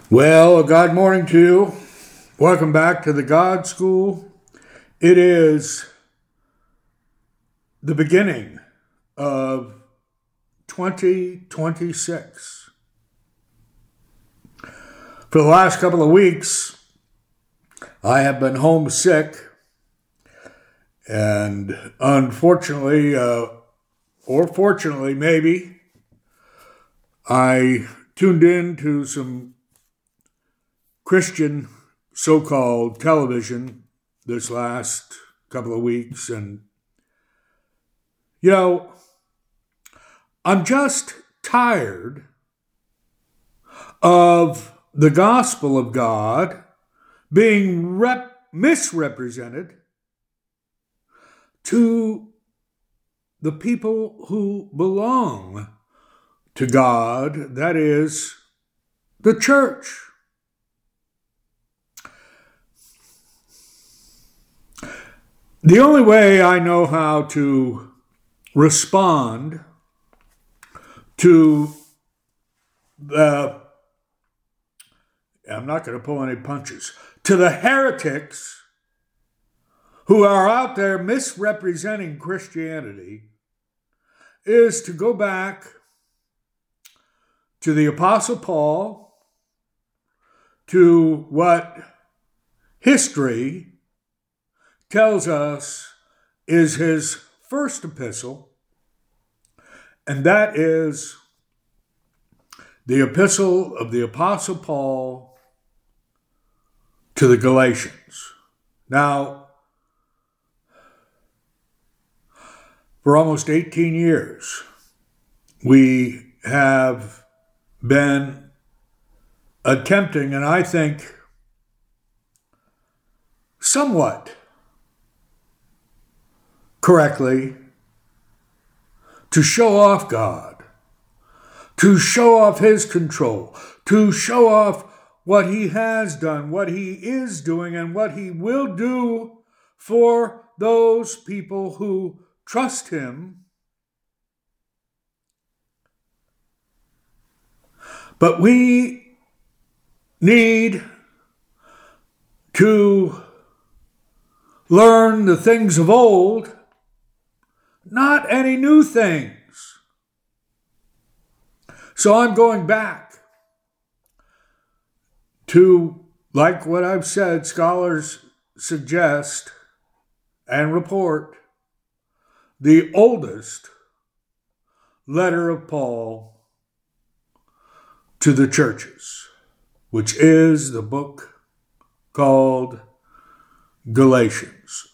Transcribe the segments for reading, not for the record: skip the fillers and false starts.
Well, God morning to you. Welcome back to the God School. It is the beginning of 2026. For the last couple of weeks, I have been homesick, and unfortunately, or fortunately maybe, I tuned in to some Christian so-called television this last couple of weeks, and I'm just tired of the gospel of God being misrepresented to the people who belong to God, that is, the church. The only way I know how to respond to I'm not going to pull any punches, to the heretics who are out there misrepresenting Christianity is to go back to the Apostle Paul, to what history tells us is his first epistle, and that is the epistle of the Apostle Paul to the Galatians. Now, for almost 18 years, we have been attempting, and I think somewhat correctly, to show off God, to show off his control, to show off what he has done, what he is doing, and what he will do for those people who trust him. But we need to learn the things of old, not any new things. So I'm going back to, like what I've said, scholars suggest and report, the oldest letter of Paul to the churches, which is the book called Galatians.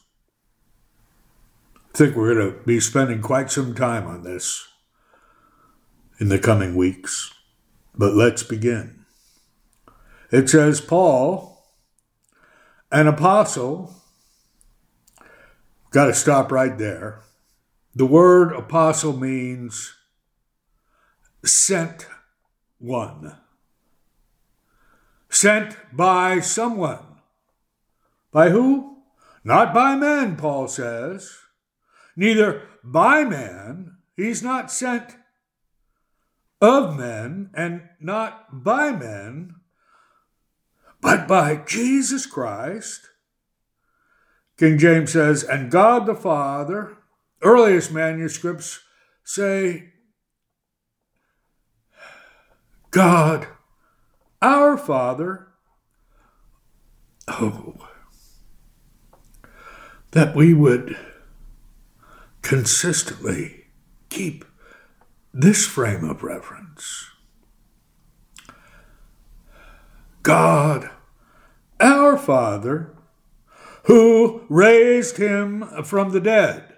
I think we're going to be spending quite some time on this in the coming weeks. But let's begin. It says, Paul, an apostle. Got to stop right there. The word apostle means sent one. Sent by someone. By who? Not by men, Paul says. Neither by man. He's not sent of men and not by men, but by Jesus Christ. King James says, and God the Father. Earliest manuscripts say, God, our Father. Oh, that we would consistently keep this frame of reference. God, our Father, who raised him from the dead.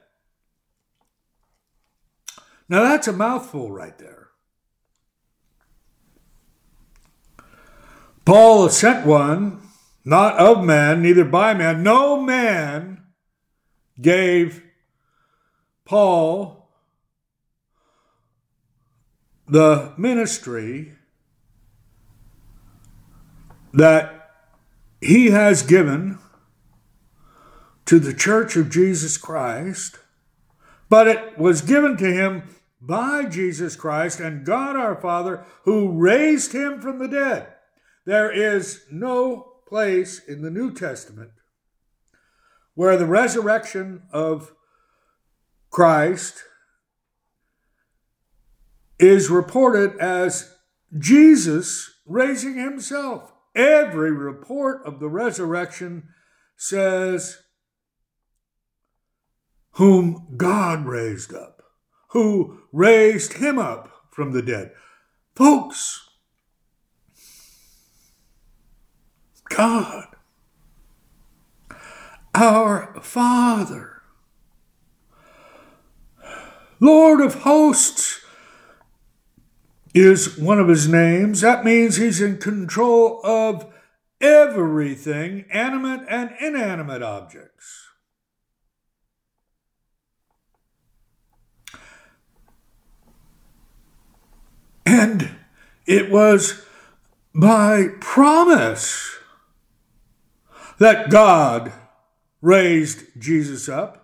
Now that's a mouthful right there. Paul, a sent one, not of man, neither by man. No man gave Paul the ministry that he has given to the Church of Jesus Christ, but it was given to him by Jesus Christ and God our Father, who raised him from the dead. There is no place in the New Testament where the resurrection of Christ is reported as Jesus raising himself. Every report of the resurrection says, whom God raised up, who raised him up from the dead. Folks, God, our Father, Lord of hosts is one of his names. That means he's in control of everything, animate and inanimate objects. And it was by promise that God raised Jesus up.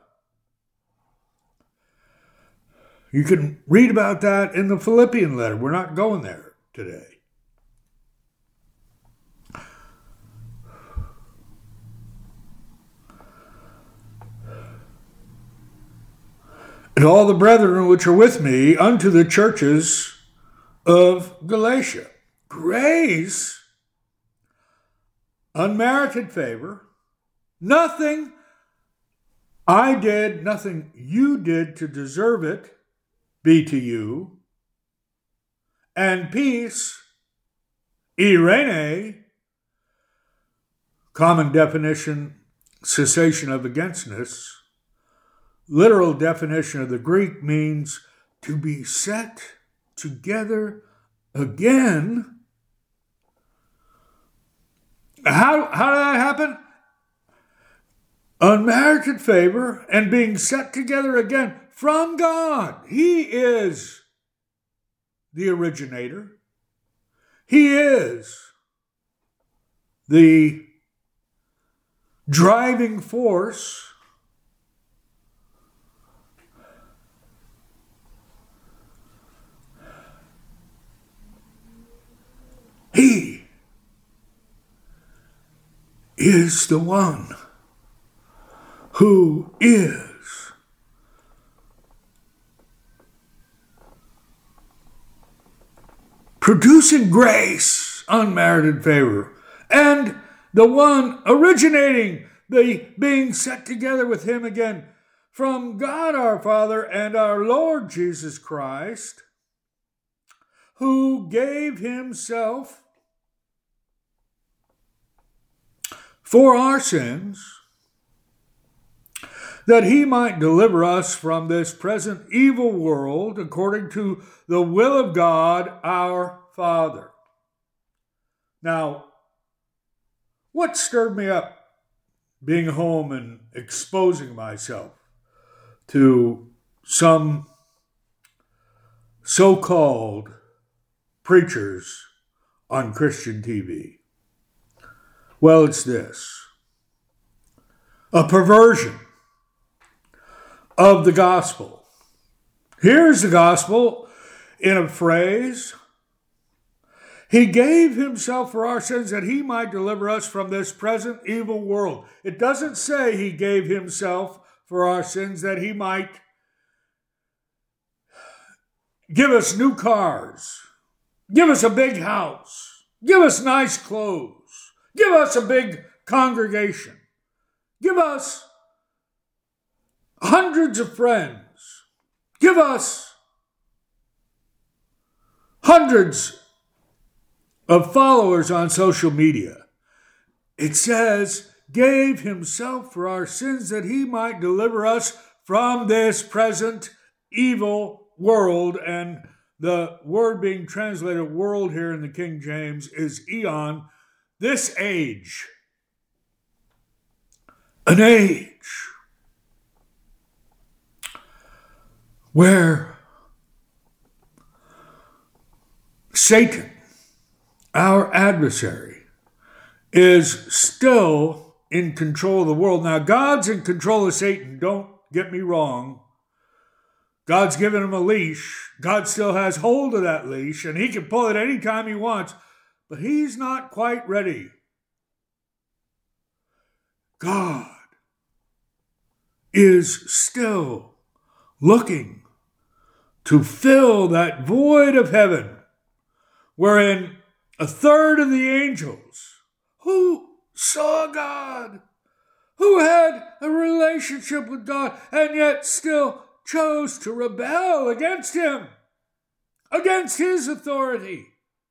You can read about that in the Philippian letter. We're not going there today. And all the brethren which are with me unto the churches of Galatia. Grace, unmerited favor, nothing I did, nothing you did to deserve it, be to you, and peace, eirene, common definition, cessation of againstness. Literal definition of the Greek means to be set together again. How did that happen? Unmerited favor and being set together again from God. He is the originator. He is the driving force. He is the one who is producing grace, unmerited favor, and the one originating the being set together with him again from God our Father and our Lord Jesus Christ, who gave himself for our sins, that he might deliver us from this present evil world according to the will of God our Father. Now, what stirred me up being home and exposing myself to some so-called preachers on Christian TV? Well, it's this: a perversion of the gospel. Here's the gospel in a phrase. He gave himself for our sins that he might deliver us from this present evil world. It doesn't say he gave himself for our sins that he might give us new cars, give us a big house, give us nice clothes, give us a big congregation, give us hundreds of friends, give us hundreds of followers on social media. It says, gave himself for our sins that he might deliver us from this present evil world. And the word being translated world here in the King James is eon, this age. An age where Satan, our adversary, is still in control of the world. Now, God's in control of Satan. Don't get me wrong. God's given him a leash. God still has hold of that leash, and he can pull it anytime he wants. but he's not quite ready. God is still looking to fill that void of heaven wherein a third of the angels who saw God, who had a relationship with God, and yet still chose to rebel against him, against his authority.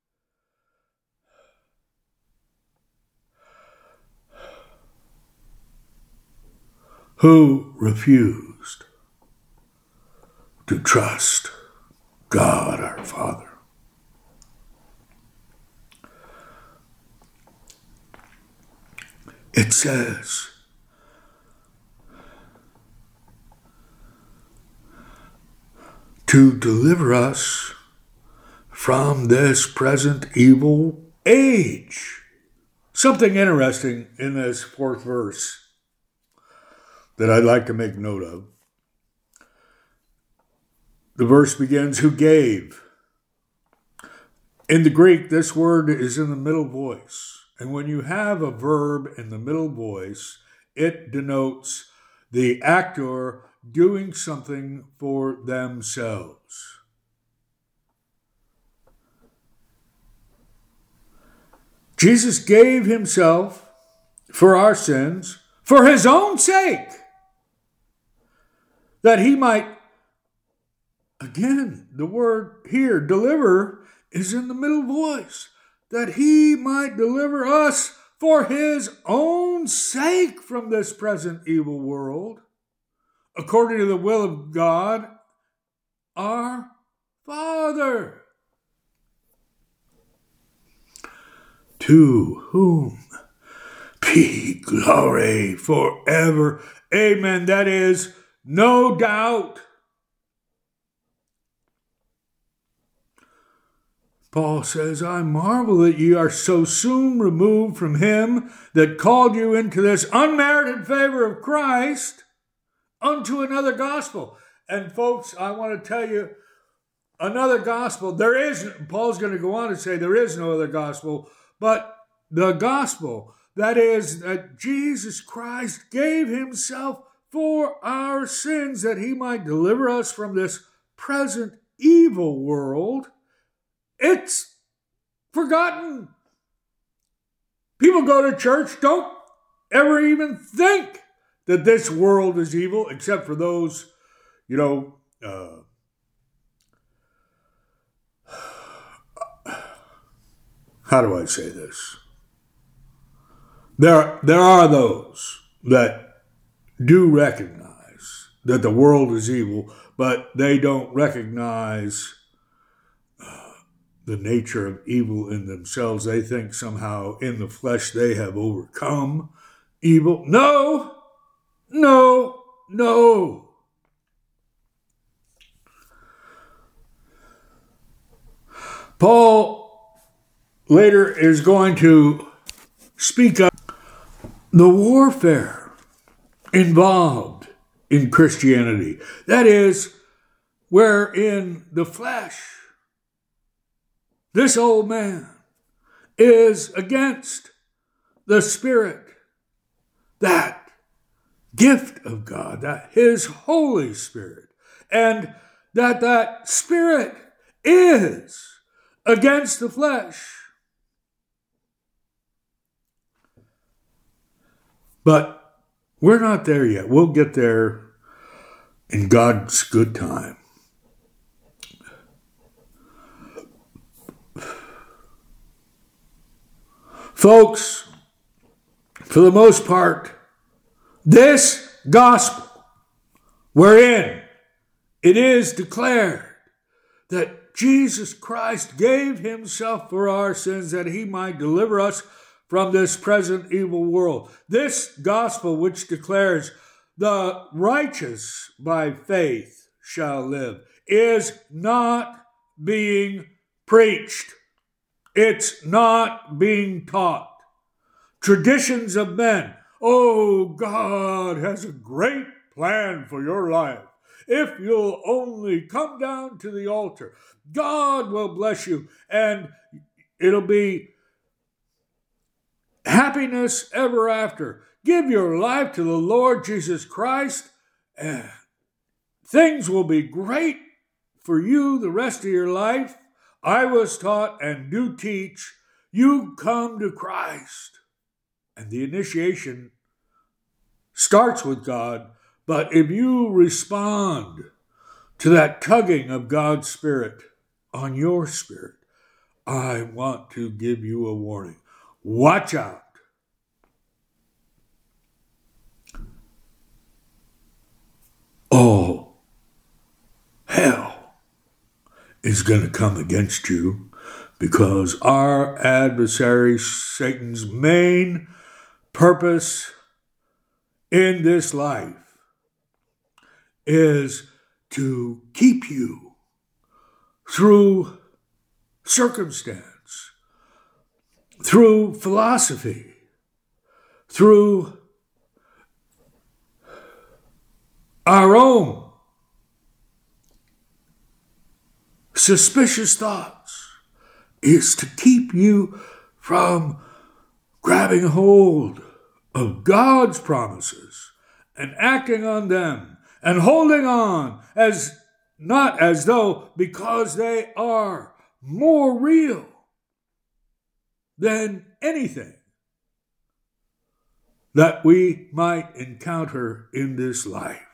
Who refused to trust God our Father. It says, to deliver us from this present evil age. Something interesting in this fourth verse that I'd like to make note of. The verse begins, who gave. In the Greek, this word is in the middle voice. And when you have a verb in the middle voice, it denotes the actor doing something for themselves. Jesus gave himself for our sins for his own sake, that he might, again, the word here, deliver, is in the middle voice, that he might deliver us for his own sake from this present evil world, according to the will of God, our Father. To whom be glory forever. Amen. That is no doubt. Paul says, I marvel that ye are so soon removed from him that called you into this unmerited favor of Christ unto another gospel. And folks, I want to tell you, another gospel, Paul's going to go on to say there is no other gospel, but the gospel, that is, that Jesus Christ gave himself for our sins, that he might deliver us from this present evil world. It's forgotten. People go to church, don't ever even think that this world is evil, except for those, how do I say this? There are those that do recognize that the world is evil, but they don't recognize the nature of evil in themselves. They think somehow in the flesh they have overcome evil. No. Paul later is going to speak of the warfare involved in Christianity. That is, where in the flesh, this old man is against the Spirit, that gift of God, that his Holy Spirit, and that Spirit is against the flesh. But we're not there yet. We'll get there in God's good time. Folks, for the most part, this gospel, wherein it is declared that Jesus Christ gave himself for our sins that he might deliver us from this present evil world. This gospel which declares the righteous by faith shall live is not being preached. It's not being taught. Traditions of men. Oh, God has a great plan for your life. If you'll only come down to the altar, God will bless you, and it'll be happiness ever after. Give your life to the Lord Jesus Christ, and things will be great for you the rest of your life. I was taught and do teach, you come to Christ. And the initiation starts with God, but if you respond to that tugging of God's Spirit on your spirit, I want to give you a warning. Watch out. Oh, hell is going to come against you, because our adversary, Satan's main purpose in this life is to keep you through circumstance, through philosophy, through our own suspicious thoughts, is to keep you from grabbing hold of God's promises and acting on them and holding on as not as though, because they are more real than anything that we might encounter in this life.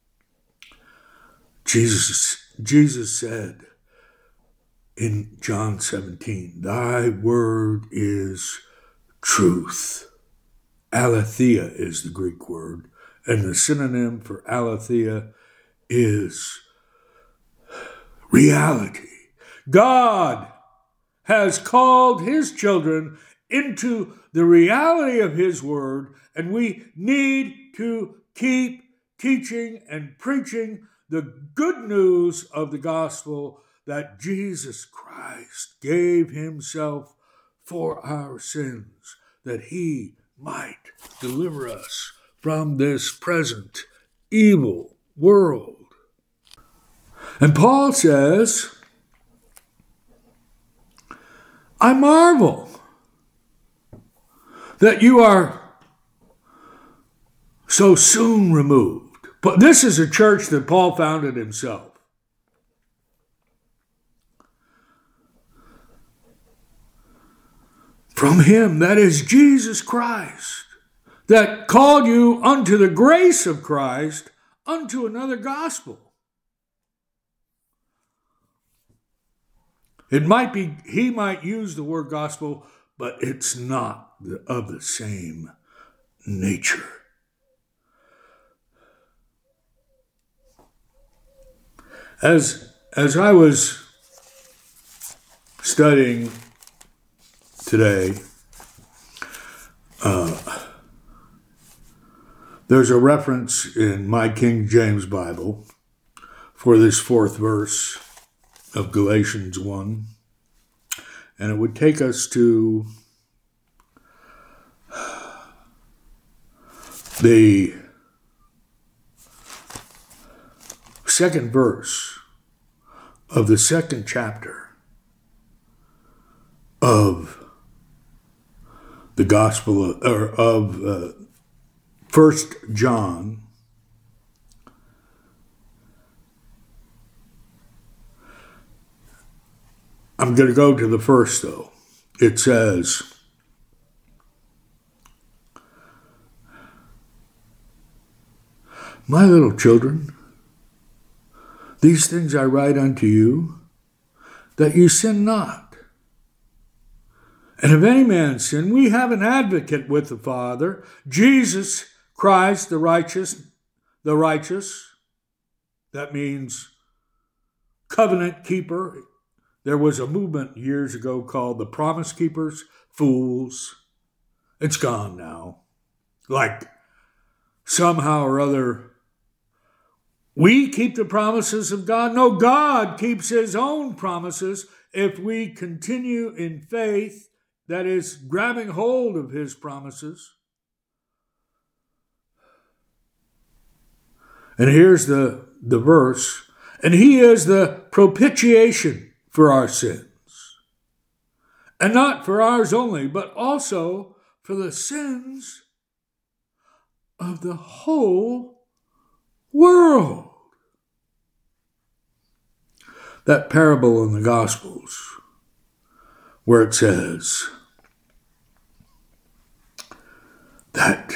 Jesus said in John 17, thy word is truth. Aletheia is the Greek word, and the synonym for aletheia is reality. God has called his children into the reality of his word, and we need to keep teaching and preaching the good news of the gospel that Jesus Christ gave himself for our sins, that he might deliver us from this present evil world. And Paul says, I marvel that you are so soon removed. But this is a church that Paul founded himself. From him, that is Jesus Christ, that called you unto the grace of Christ, unto another gospel. It might be, he might use the word gospel, but it's not of the same nature. As I was studying today, there's a reference in my King James Bible for this fourth verse of Galatians 1, and it would take us to the second verse of the second chapter of the Gospel of 1 John. I'm going to go to the first, though. It says, my little children, these things I write unto you, that you sin not. And if any man sin, we have an advocate with the Father, Jesus Christ, the righteous. That means covenant keeper. There was a movement years ago called the Promise Keepers, fools. It's gone now. Like somehow or other, we keep the promises of God. No, God keeps his own promises if we continue in faith, that is, grabbing hold of his promises. And here's the verse. And he is the propitiation for our sins. And not for ours only, but also for the sins of the whole world. That parable in the Gospels where it says that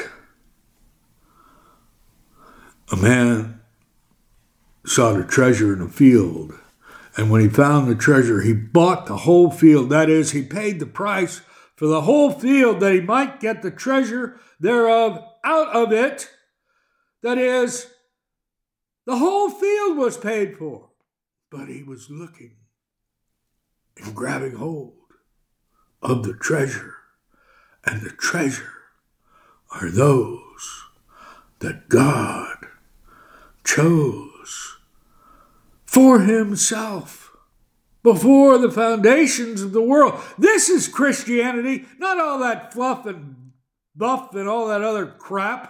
a man sought a treasure in a field, and when he found the treasure, he bought the whole field. That is, he paid the price for the whole field that he might get the treasure thereof out of it. That is, the whole field was paid for. But he was looking and grabbing hold of the treasure. And the treasure are those that God chose for himself before the foundations of the world. This is Christianity, not all that fluff and buff and all that other crap.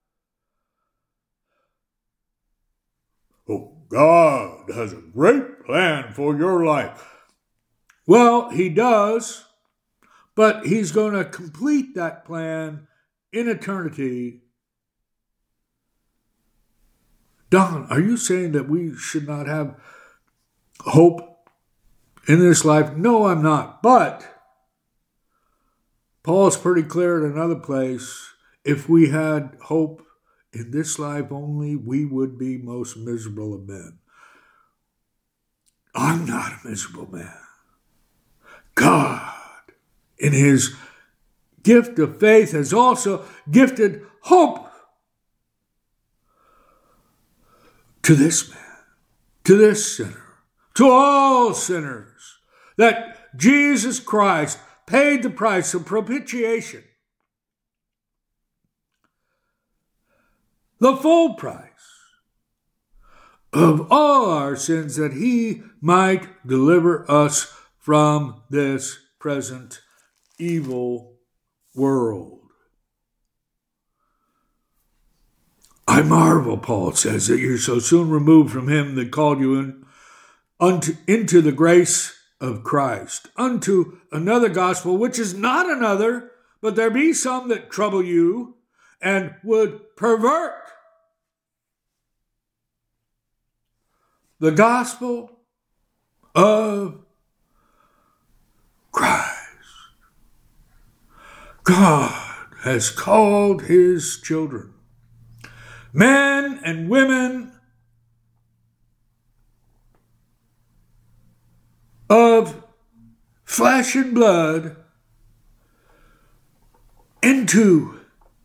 Oh, God has a great plan for your life. Well, he does, but he's going to complete that plan in eternity. Don, are you saying that we should not have hope in this life? No, I'm not. But Paul's pretty clear in another place. If we had hope in this life only, we would be most miserable of men. I'm not a miserable man. God, in his gift of faith, has also gifted hope to this man, to this sinner, to all sinners, that Jesus Christ paid the price of propitiation, the full price of all our sins, that he might deliver us from this present evil world. I marvel, Paul says, that you're so soon removed from him that called you into the grace of Christ, unto another gospel, which is not another, but there be some that trouble you and would pervert the gospel of Christ. God has called his children, men and women of flesh and blood, into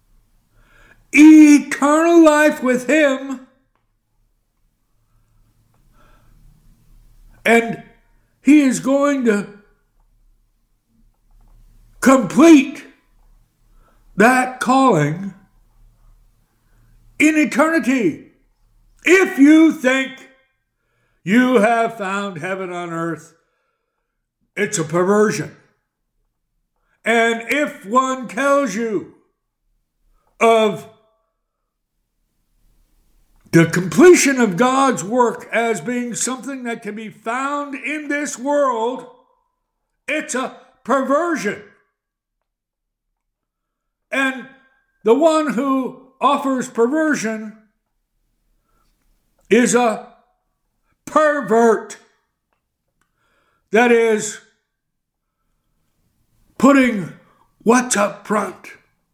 eternal life with him. And he is going to complete that calling in eternity. If you think you have found heaven on earth, it's a perversion. And if one tells you of the completion of God's work as being something that can be found in this world, it's a perversion. And the one who offers perversion is a pervert. That is, putting what's up front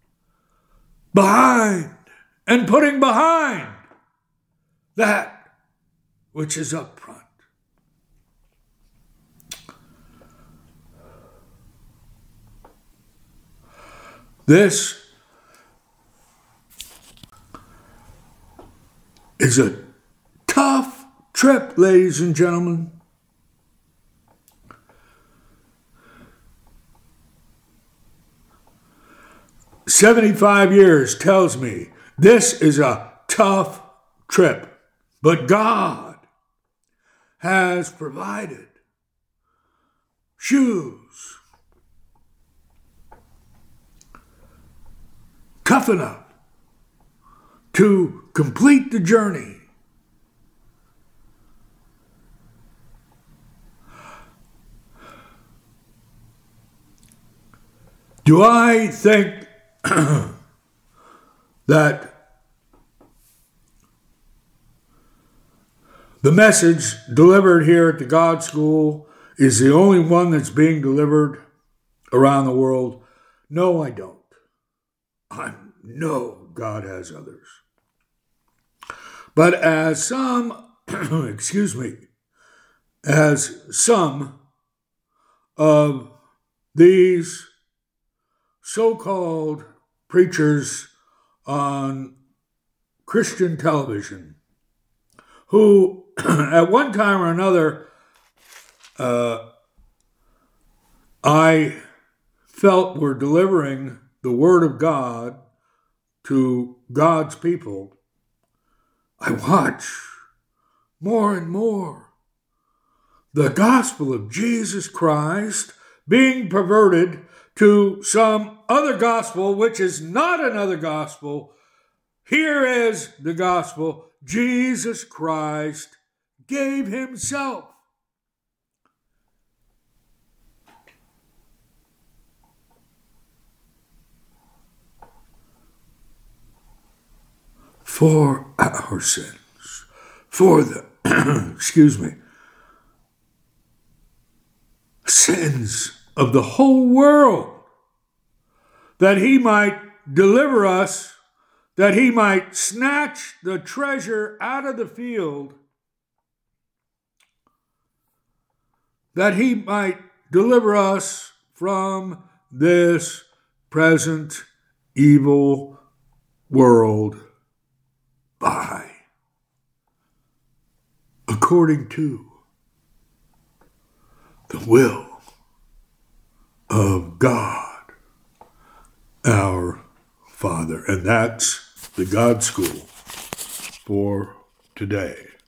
behind, and putting behind that which is up front. This is a tough trip, ladies and gentlemen. "75 years tells me this is a tough trip, but God has provided shoes tough enough to complete the journey. Do I think that the message delivered here at the God School is the only one that's being delivered around the world? No, I don't. I know God has others. But as some, as some of these so-called preachers on Christian television, who at one time or another I felt were delivering the Word of God to God's people, I watch more and more the gospel of Jesus Christ being perverted to some other gospel, which is not another gospel. Here is the gospel. Jesus Christ gave himself. For our sins, for the, sins of the whole world, that he might deliver us, that he might snatch the treasure out of the field, that he might deliver us from this present evil world by, according to the will of God, our Father. And that's the God School for today.